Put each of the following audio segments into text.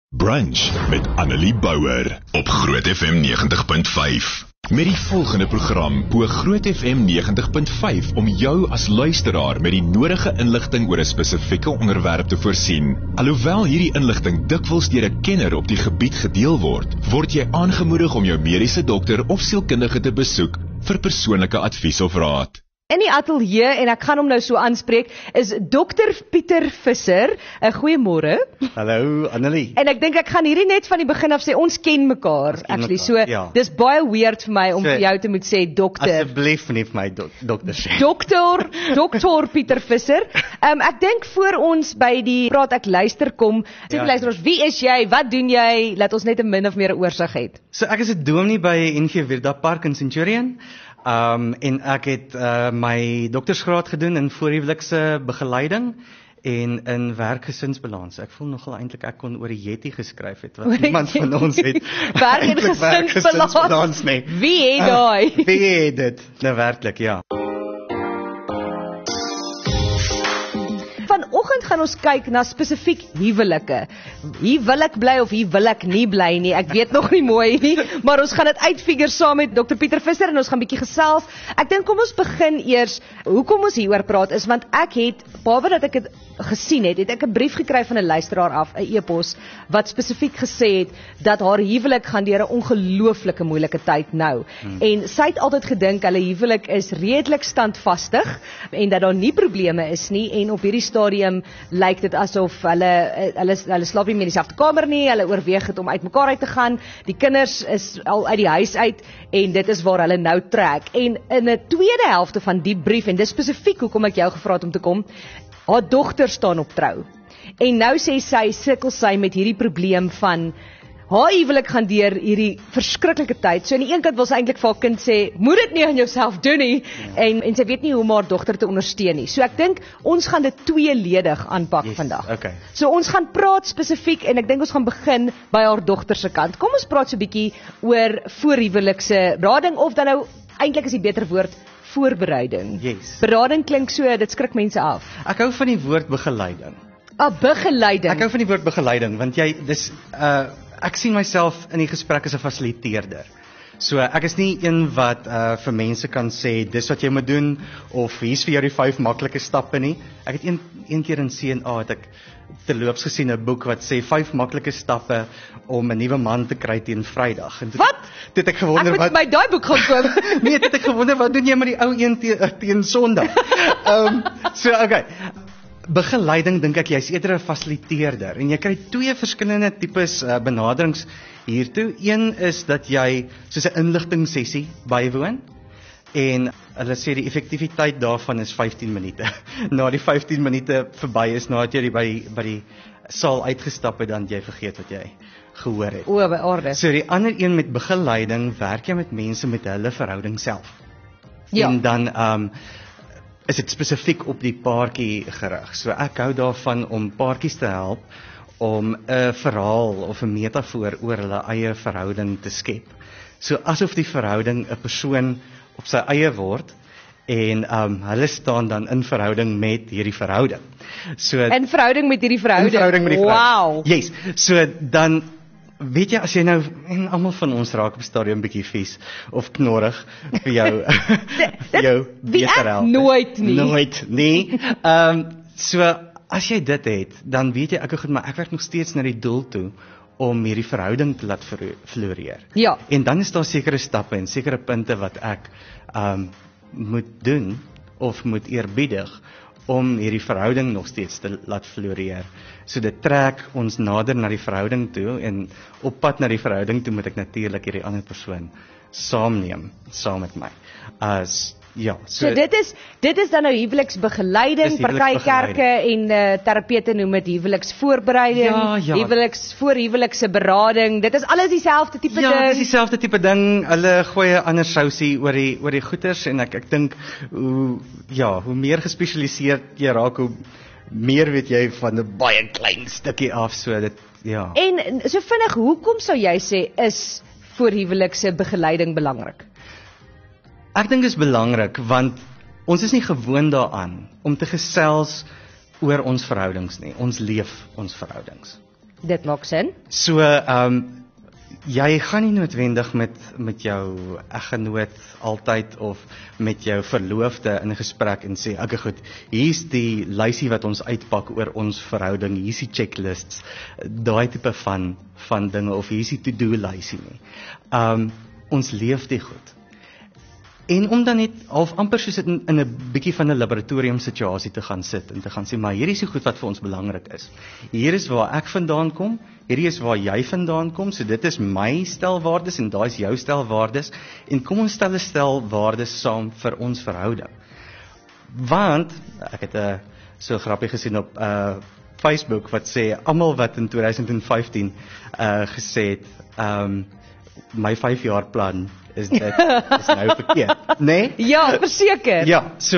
Brunch met Annelie Bouwer op Groot FM 90.5. Met die volgende program bo Groot FM 90.5 om jou as luisteraar met die nodige inligting oor 'n spesifieke onderwerp te voorsien. Alhoewel hierdie inligting dikwels deur 'n kenner op die gebied gedeel word jy aangemoedig om jou mediese dokter of sielkundige te besoek vir persoonlike advies of raad. In die ateljee, en ek gaan hom nou so aanspreek, is Dr. Pieter Visser. Goeiemôre. Hallo Annelie. En ek dink ek gaan hierdie net van die begin af sê, ons ken mekaar. Actually, so, ja. Dis baie weird vir my om vir jou te moet sê dokter. Asseblief nie vir my dokter sê. Dokter Pieter Visser. Ek dink voor ons by die praat ek luister kom, sê vir luisteraars, wie is jy, wat doen jy, laat ons net 'n min of meer 'n oorsig het. So ek is 'n dominee by NG Virda Park in Centurion. En ek het my doktersgraad gedoen in voorhuwelikse begeleiding en in werk-gesinsbalans. Ek voel nogal eintlik ek kon oor die Yeti geskryf het, wat niemand van ons het. Werk- en gesinsbalans nie. Wie het daai? Wie het dit? Nou werklik, ja. Vanoggend gaan ons kyk na spesifiek huwelike. Hier wil ek bly of hier wil ek nie bly nie. Ek weet nog nie mooi nie, maar ons gaan dit uitfigure saam met Dr. Pieter Visser en ons gaan bietjie gesels. Ek dink kom ons begin eers, hoekom ons hieroor praat is want ek het, behalwe dat ek dit gesien het ek 'n brief gekry van 'n luisteraar af, 'n e-pos, wat spesifiek gesê het dat haar huwelik gaan deur 'n ongelooflike moeilike tyd nou. En sy het altyd gedink hulle huwelik is redelik standvastig en dat daar nie probleme is nie, en op hierdie stadium lyk dit asof hulle slaap nie meer in dieselfde kamer nie, hulle oorweeg het om uitmekaar uit te gaan, die kinders is al uit die huis uit en dit is waar hulle nou trek. En in 'n tweede helfte van die brief, en dis spesifiek hoekom ek jou gevra het om te kom, haar dogter staan op trou. En nou sê sy, sukkel sy met hierdie probleem van haar huwelik gaan deur hierdie verskriklike tyd. So aan die een kant wil sy eintlik vir haar kind sê, moet dit nie aan jouself doen nie, en sy weet nie hoe om haar dogter te ondersteun nie. So ek dink ons gaan dit tweeledig aanpak vandag. Okay. So ons gaan praat spesifiek, en ek dink ons gaan begin by haar dogter se kant. Kom ons praat so 'n bietjie oor voorhuwelikse berading, of dan nou eintlik is die beter woord voorbereiding. Yes. Berading klink so, dit skrik mense af. Ek hou van die woord begeleiding. Begeleiding. Ek hou van die woord begeleiding, want ek sien myself in die gesprek as 'n fasiliteerder. So ek is nie een wat vir mense kan sê dis wat jy moet doen of hier's vir jou die 5 maklike stappe nie. Ek het een keer in CNA het ek terloops gesien 'n boek wat sê 5 maklike stappe om 'n nuwe man te kry teen Vrydag. En Wat? Dit ek gewonder ek moet my daai boek gaan koop. Nee, dit ek gewonder wat doen jy met die ou een teen Sondag? So okay. Begeleiding dink ek jy's eerder 'n fasiliteerder en jy kry 2 verskillende tipes benaderings hiertoe. Een is dat jy soos 'n inligtingsessie bywoon en hulle sê die effektiwiteit daarvan is 15 minute. Na die 15 minute verby is, nadat jy by die saal uitgestap het, dan jy vergeet wat jy gehoor het. O, by orde. So die ander een met begeleiding, werk jy met mense met hulle verhouding self. Ja. En dan is dit spesifiek op die paartjie gerig. So ek hou daarvan om paartjies te help om 'n verhaal of 'n metafoor oor hulle eie verhouding te skep. So asof die verhouding 'n persoon op sy eie word en hulle staan dan in verhouding met hierdie verhouding. So In verhouding met hierdie verhouding. In verhouding met die verhouding. Wow. Yes. So dan weet jy, as jy nou, en almal van ons raak op 'n stadium bietjie vies of knorrig vir jou beter help. Nooit nie. Nooit nie. So as jy dit het, dan weet jy ek werk nog steeds na die doel toe om hierdie verhouding te laat floreer. Ja. En dan is daar sekere stappe en sekere punte wat ek moet doen of moet eerbiedig om hierdie verhouding nog steeds te laat floreer. So dit trek ons nader na die verhouding toe, en op pad na die verhouding toe moet ek natuurlik hierdie ander persoon saamneem, saam met my. So dit is dan nou huweliksbegeleiding, party kerke en terapeute noem dit huweliksvoorbereiding, voorhuwelikse berading. Dit is alles dieselfde tipe ding. Ja, dis dieselfde tipe ding. Hulle gooi 'n ander sousie oor die goeters, en ek dink hoe meer gespesialiseerd jy raak, hoe meer weet jy van 'n baie klein stukkie af, so dit ja. En so vinnig, hoekom sou jy sê is voorhuwelikse begeleiding belangrik? Ek dink dit is belangrik want ons is nie gewoond daaraan om te gesels oor ons verhoudings nie. Ons leef ons verhoudings. Dit maak sin. So, jy gaan nie noodwendig met jou eggenoot altyd of met jou verloofde in 'n gesprek en sê, okay goed, hier's die lysie wat ons uitpak oor ons verhouding, hier's die checklists, daai tipe van dinge, of hier's die to-do lysie nie. Ons leef dit goed. En om dan net half amper soos in 'n bietjie van 'n laboratorium situasie te gaan sit en te gaan sê, maar hierdie is die goed wat vir ons belangrik is. Hier is waar ek vandaan kom, hierdie is waar jy vandaan kom, so dit is my stelwaardes en daai is jou stelwaardes, en kom ons stel 'n stelwaardes saam vir ons verhouding. Want, ek het so grappig gesien op Facebook wat sê, almal wat in 2015 gesê het, my 5 jaar plan is dit is nou verkeerd, nee? Ja, verseker. Ja, so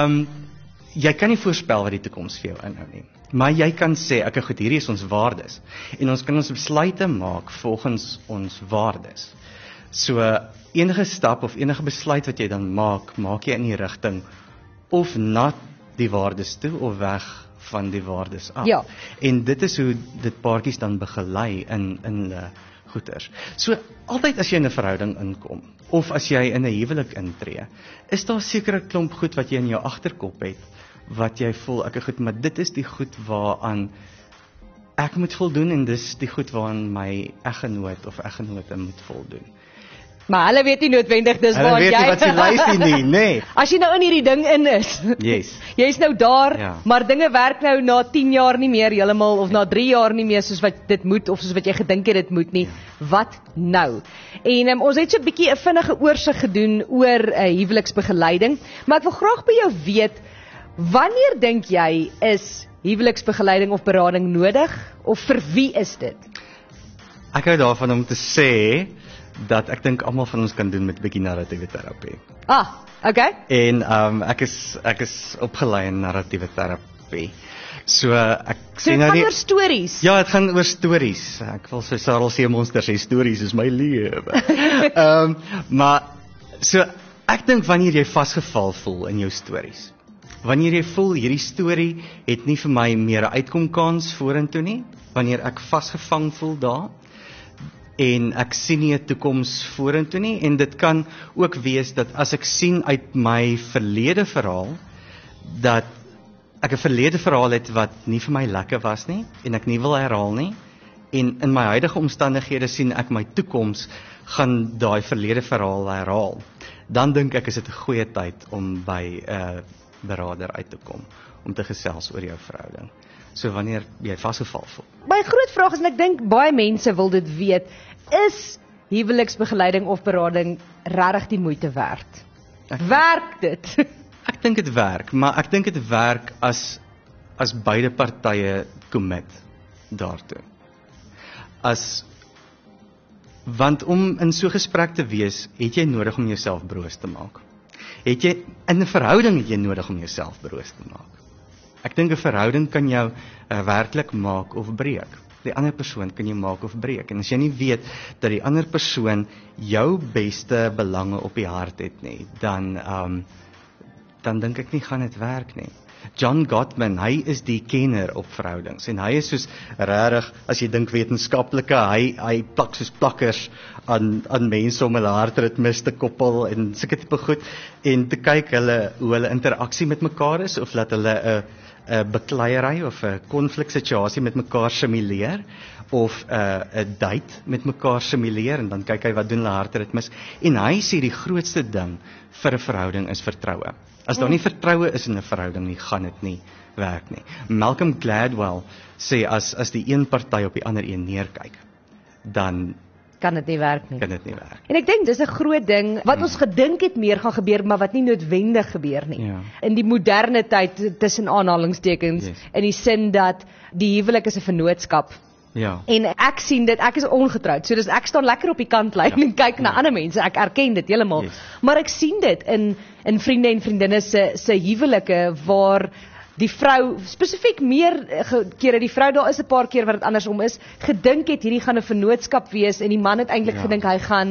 jy kan nie voorspel wat die toekoms vir jou inhou nie. Maar jy kan sê, okay goed, hierdie is ons waardes. En ons kan ons besluite maak volgens ons waardes. So enige stap of enige besluit wat jy dan maak jy in die rigting of na die waardes toe of weg van die waardes af. Ja. En dit is hoe dit paartjies dan begelei in goeters. So altyd as jy in 'n verhouding inkom of as jy in 'n huwelik intree, is daar seker 'n klomp goed wat jy in jou agterkop het wat jy voel, ek goed, maar dit is die goed waaraan ek moet voldoen en dis die goed waaraan my eggenoot of eggenote moet voldoen. Maar hulle weet nie noodwendig dis Hulle waar weet jy nie wat jy luister nie, nee. As jy nou in hierdie ding in is. Yes. Jy's nou daar, Ja. maar dinge werk nou na 10 jaar nie meer heeltemal of na 3 jaar nie meer soos wat dit moet of soos wat jy gedink het dit moet nie. Wat nou? En ons het so 'n bietjie 'n vinnige oorsig gedoen oor huweliksbegeleiding, maar ek wil graag by jou weet, wanneer dink jy is huweliksbegeleiding of berading nodig of vir wie is dit? Ek hou daarvan om te sê dat ek dink almal van ons kan doen met 'n bietjie narratiewe terapie. Okay. En ek is opgelei in narratiewe terapie. So ek So sê dit nou gaan nie oor stories. Ja, dit gaan oor stories. Ek wil so Sarel Seemonster sê stories is my lewe. Maar so ek dink wanneer jy vasgeval voel in jou stories. Wanneer jy voel hierdie storie het nie vir my meer 'n uitkomkans vorentoe nie, wanneer ek vasgevang voel daar en ek sien nie 'n toekoms vorentoe nie, en dit kan ook wees dat as ek sien uit my verlede verhaal dat ek 'n verlede verhaal het wat nie vir my lekker was nie en ek nie wil herhaal nie, en in my huidige omstandighede sien ek my toekoms gaan daai verlede verhaal herhaal, dan dink ek is dit 'n goeie tyd om by 'n beraader uit te kom om te gesels oor jou verhouding. So wanneer jy vasgeval voel. My groot vraag is, en ek dink baie mense wil dit weet, is huweliksbegeleiding of berading regtig die moeite werd? Werk dit? Ek dink dit werk, maar ek dink dit werk as beide partye commit daartoe. Want om in so 'n gesprek te wees, het jy nodig om jouself broos te maak. In 'n verhouding het jy nodig om jouself broos te maak. Ek dink 'n verhouding kan jou werklik maak of breek. Die ander persoon kan jou maak of breek. En as jy nie weet dat die ander persoon jou beste belange op die hart het nie, dan dink ek nie gaan dit werk nie. John Gottman, hy is die kenner op verhoudings en hy is soos regtig, as jy dink wetenskaplike, hy plak soos plakkers aan mense om hulle hartritmes te koppel en sulke tipe goed en te kyk hoe hulle interaksie met mekaar is of laat hulle 'n bekleierery of 'n konfliksituasie met mekaar simuleer of 'n date met mekaar simuleer en dan kyk hy wat doen hulle hartritmes en hy sê die grootste ding vir 'n verhouding is vertroue. As daar nie vertroue is in 'n verhouding nie, gaan dit nie werk nie. Malcolm Gladwell sê as die een party op die ander een neerkyk, dan Kan dit nie werk nie. kan dit nie werk. En ek dink dis 'n groot ding wat ons gedink het meer gaan gebeur, maar wat nie noodwendig gebeur nie. Ja. In die moderne tyd, tussen aanhalingstekens, Yes. in die sin dat die huwelik is 'n vennootskap. Ja. En ek sien dit, ek is ongetroud, so dis ek staan lekker op die kantlyn en kyk na ander mense, ek erken dit heeltemal. Yes. Maar ek sien dit in vriende en vriendinne se huwelike waar die vrou spesifiek meer kere die vrou, daar is 'n paar keer wat dit andersom is, gedink het hierdie gaan 'n vennootskap wees en die man het eintlik Ja. gedink hy gaan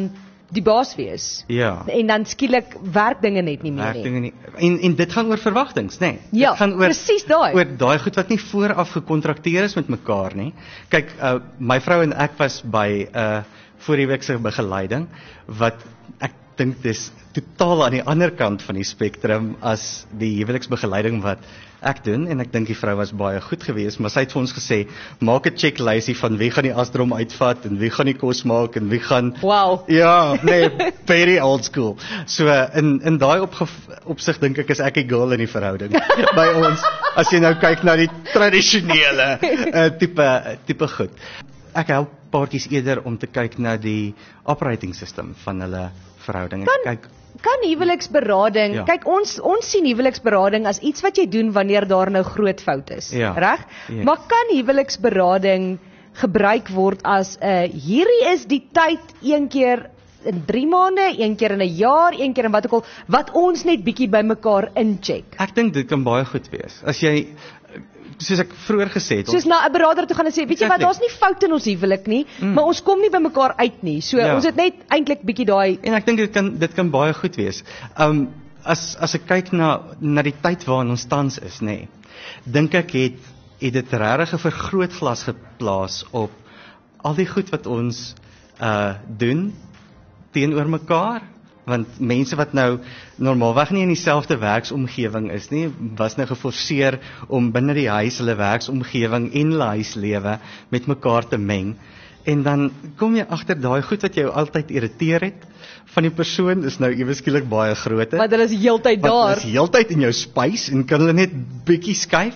die baas wees. Ja. En dan skielik werk dinge net nie meer Werk nie. dinge nie. En dit gaan oor verwagtinge, nê? Ja, Dit gaan presies daai. Oor daai goed wat nie vooraf gekontrakteer is met mekaar nie. Kyk, my vrou en ek was by voorweekse begeleiding wat ek dink dis totaal aan die ander kant van die spektrum as die huweliksbegeleiding wat ek doen, en ek dink die vrou was baie goed geweest, maar sy het vir ons gesê, maak 'n checklysie van wie gaan die asdrom uitvat en wie gaan die kos maak en wie gaan Wow. Ja, nee, very old school. So in daai opsig dink ek is ek die girl in die verhouding by ons, as jy nou kyk na die tradisionele tipe goed. Ek help paartjies eerder om te kyk na die operating system van hulle verhouding. Kan huweliksberading, Ja. kyk ons sien huweliksberading as iets wat jy doen wanneer daar nou groot fout is, Ja. reg? Ja. Maar kan huweliksberading gebruik word as 'n hierdie is die tyd een keer in 3 maande, een keer in 'n jaar, een keer in wat ook al, wat ons net bietjie by mekaar incheck. Ek dink dit kan baie goed wees. As jy, soos ek vroeër gesê het, Soos na 'n beraader toe gaan en sê, weet jy wat, Exactly. daar's nie fout in ons huwelik nie, maar ons kom nie by mekaar uit nie. So Ja. ons het net eintlik bietjie daai en ek dink dit kan baie goed wees. As ek kyk na die tyd waarin ons tans is, nê, dink ek het dit regtig 'n vergrootglas geplaas op al die goed wat ons doen teenoor mekaar, want mense wat nou normaalweg nie in dieselfde werksomgewing is nie, was nou geforseer om binne die huis hulle werksomgewing en hulle huislewe met mekaar te meng. En dan kom jy agter daai goed wat jou altyd irriteer het van die persoon is nou ewe skielik baie groter. wat hulle is heeltyd Want daar. hulle is heeltyd in jou spys en kan hulle net bietjie skuif.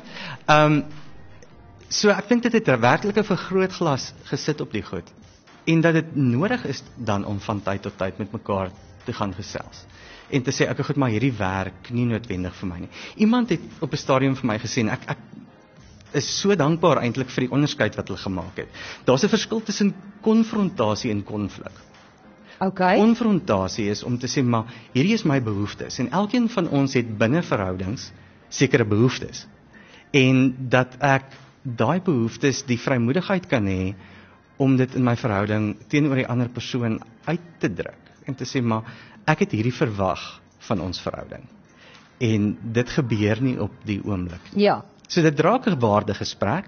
So ek dink dit het 'n werklike vergrootglas gesit op die goed. En dat dit nodig is dan om van tyd tot tyd met mekaar te gaan gesels. En te sê, ek goed, maar hierdie werk nie noodwendig vir my nie. Iemand het op 'n stadium vir my gesê, en ek is so dankbaar eintlik vir die onderskeid wat hulle gemaak het. Daar's 'n verskil tussen konfrontasie en konflik. Okay. Konfrontasie is om te sê, maar hierdie is my behoeftes en elkeen van ons het binne verhoudings sekere behoeftes. En dat ek daai behoeftes die vrymoedigheid kan hê om dit in my verhouding teenoor die ander persoon uit te druk en te sê, maar ek het hierdie verwag van ons verhouding. En dit gebeur nie op die oomblik. Ja. So dit draak 'n waarde gesprek.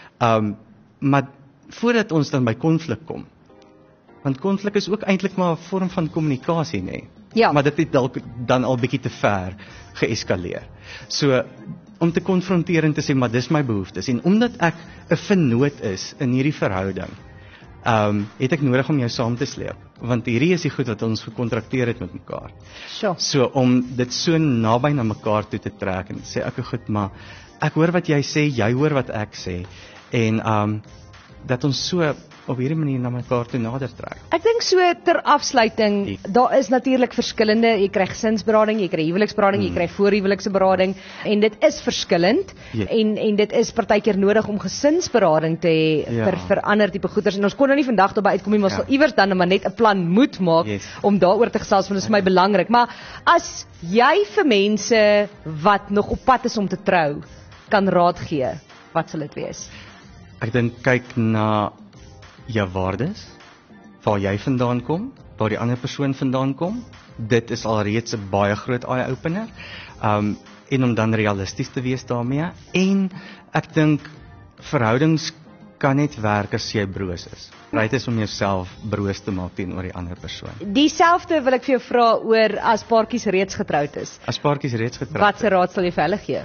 Maar voordat ons dan by konflik kom, want konflik is ook eintlik maar 'n vorm van kommunikasie, nê? Ja. Maar dit het dalk dan al bietjie te ver geeskaleer. So om te konfronteer en te sê, maar dis my behoeftes, en omdat ek 'n vennoot is in hierdie verhouding, het ek nodig om jou saam te sleep, want hierdie is die goed wat ons gekontrakteer het met mekaar. Sure. So om dit so naby na mekaar toe te trek en sê, ek goed, maar ek hoor wat jy sê, jy hoor wat ek sê, en dat ons so op hierdie manier na mekaar toe nader trek. Ek dink so ter afsluiting, daar is natuurlik verskillende, jy kry gesinsberading, jy kry huweliksberading, jy kry voorhuwelikse berading, en dit is verskillend, Ja. en dit is partykeer nodig om gesinsberading te hê Ja. vir ander tipe goeders, en ons kon nou nie vandag daarby uitkom nie, maar ons Ja. sal iewers dan maar net 'n plan moet maak, Yes. om daaroor te gesels, want dit is vir my belangrik, maar as jy vir mense wat nog op pad is om te trou, kan raad gee, wat sal dit wees? Ek dink kyk na jou waardes, waar jy vandaan kom, waar die ander persoon vandaan kom. Dit is alreeds 'n baie groot eye-opener. En om dan realisties te wees daarmee. En ek dink verhoudings kan net werk as jy broos is. Right is om jouself broos te maak teenoor die ander persoon. Dieselfde wil ek vir jou vra oor as paartjies reeds getroud is. As paartjies reeds getroud Wat se raad sal jy vir hulle gee?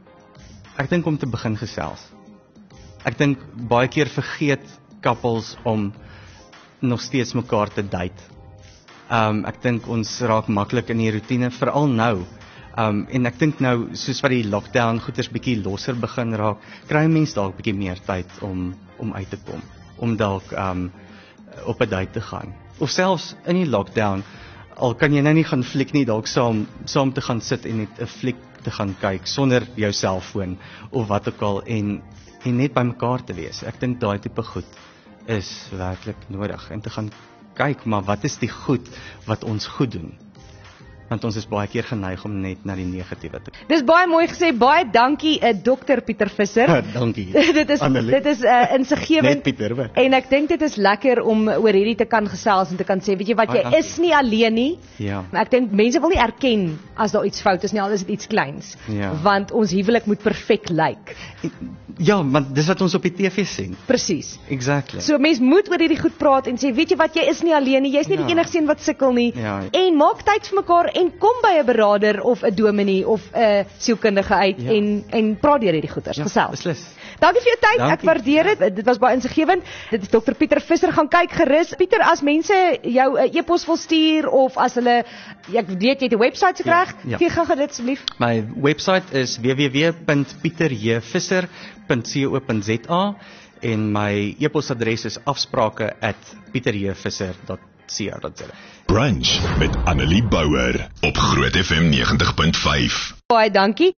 Ek dink om te begin gesels. Ek dink baie keer vergeet couples om nog steeds mekaar te date. Ek dink ons raak maklik in die roetine, veral nou. En ek dink nou, soos wat die lockdown goeders bietjie losser begin raak, kry mense dalk bietjie meer tyd om uit te kom, om dalk op 'n date te gaan. Of selfs in die lockdown, al kan jy nou nie gaan fliek nie, dalk saam te gaan sit en net 'n fliek te gaan kyk sonder jou selfoon of wat ook al, en net by mekaar te wees. Ek dink daai tipe goed is werklik nodig, en te gaan kyk, maar wat is die goed wat ons goed doen? Want ons is baie keer geneig om net na die negatiewe te Dis baie mooi gesê, baie dankie Dr. Pieter Visser. Dankie. dit is Net insiggewend. Pieter, hoor. En ek dink dit is lekker om oor hierdie te kan gesels en te kan sê, weet jy wat, Baie jy dankie. is nie alleen nie. Ja. Maar ek dink mense wil nie erken as daar iets fout is nie, al is dit iets kleins. Ja. Want ons huwelik moet perfek lyk. Ja, want dis wat ons op die TV sien. Presies. Exactly. So mens moet oor hierdie goed praat en sê, weet jy wat, jy is nie alleen nie, jy's nie die Ja. enigste een wat sukkel nie. Ja. En maak tyd vir mekaar en kom by 'n beraader of 'n dominee of 'n sielkundige uit Ja. en praat deur hierdie goeters, gesels. Beslis. Dankie vir jou tyd. Ek Dankie. waardeer dit. Dit was baie insiggewend. Dit is Dr. Pieter Visser, gaan kyk gerus. Pieter, as mense jou 'n e-pos wil stuur of as hulle ek weet jy het 'n webwerf gekry, Ja. gee gou dit asseblief. My website is www.pieterjvisser.co.za en my e-posadres is afsprake@pieterjvisser.co.za. Brunch met Annelie Bouwer op Groot FM 90.5. Baie dankie.